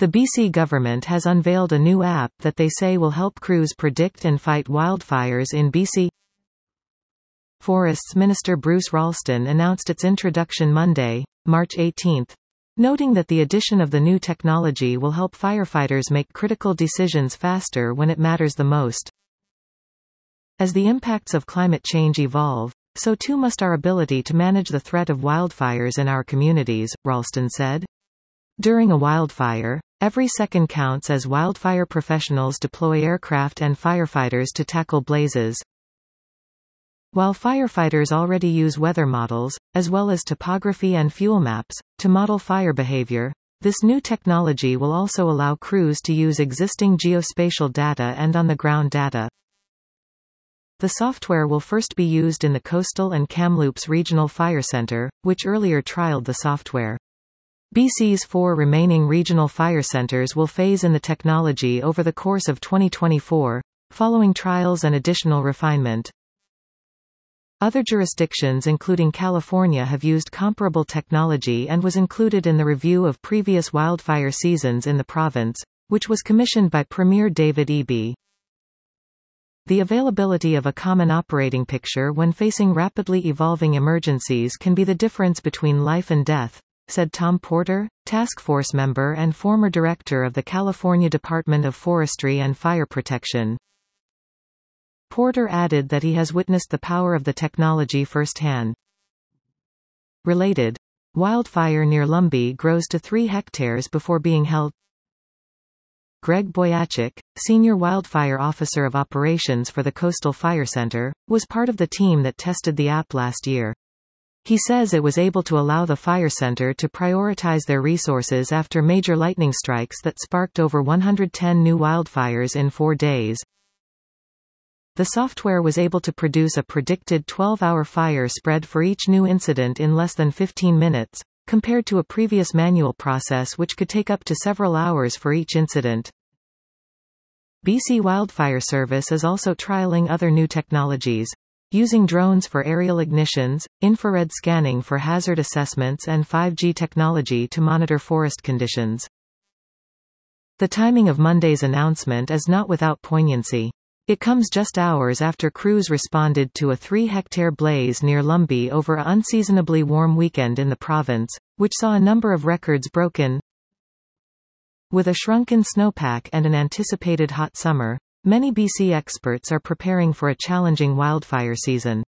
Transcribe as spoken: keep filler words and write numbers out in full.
The B C government has unveiled a new app that they say will help crews predict and fight wildfires in B C. Forests Minister Bruce Ralston announced its introduction Monday, March eighteenth, noting that the addition of the new technology will help firefighters make critical decisions faster when it matters the most. As the impacts of climate change evolve, so too must our ability to manage the threat of wildfires in our communities, Ralston said. During a wildfire, every second counts as wildfire professionals deploy aircraft and firefighters to tackle blazes. While firefighters already use weather models, as well as topography and fuel maps, to model fire behavior, this new technology will also allow crews to use existing geospatial data and on-the-ground data. The software will first be used in the Coastal and Kamloops Regional Fire Centre, which earlier trialled the software. B C's four remaining regional fire centres will phase in the technology over the course of twenty twenty-four, following trials and additional refinement. Other jurisdictions including California have used comparable technology and was included in the review of previous wildfire seasons in the province, which was commissioned by Premier David Eby. The availability of a common operating picture when facing rapidly evolving emergencies can be the difference between life and death, said Tom Porter, task force member and former director of the California Department of Forestry and Fire Protection. Porter added that he has witnessed the power of the technology firsthand. Related. Wildfire near Lumbee grows to three hectares before being held. Greg Boyachik, Senior Wildfire Officer of Operations for the Coastal Fire Center, was part of the team that tested the app last year. He says it was able to allow the fire center to prioritize their resources after major lightning strikes that sparked over one hundred ten new wildfires in four days. The software was able to produce a predicted twelve-hour fire spread for each new incident in less than fifteen minutes, compared to a previous manual process which could take up to several hours for each incident. B C Wildfire Service is also trialing other new technologies, using drones for aerial ignitions, infrared scanning for hazard assessments and five G technology to monitor forest conditions. The timing of Monday's announcement is not without poignancy. It comes just hours after crews responded to a three-hectare blaze near Lumbee over an unseasonably warm weekend in the province, which saw a number of records broken. With a shrunken snowpack and an anticipated hot summer, many B C experts are preparing for a challenging wildfire season.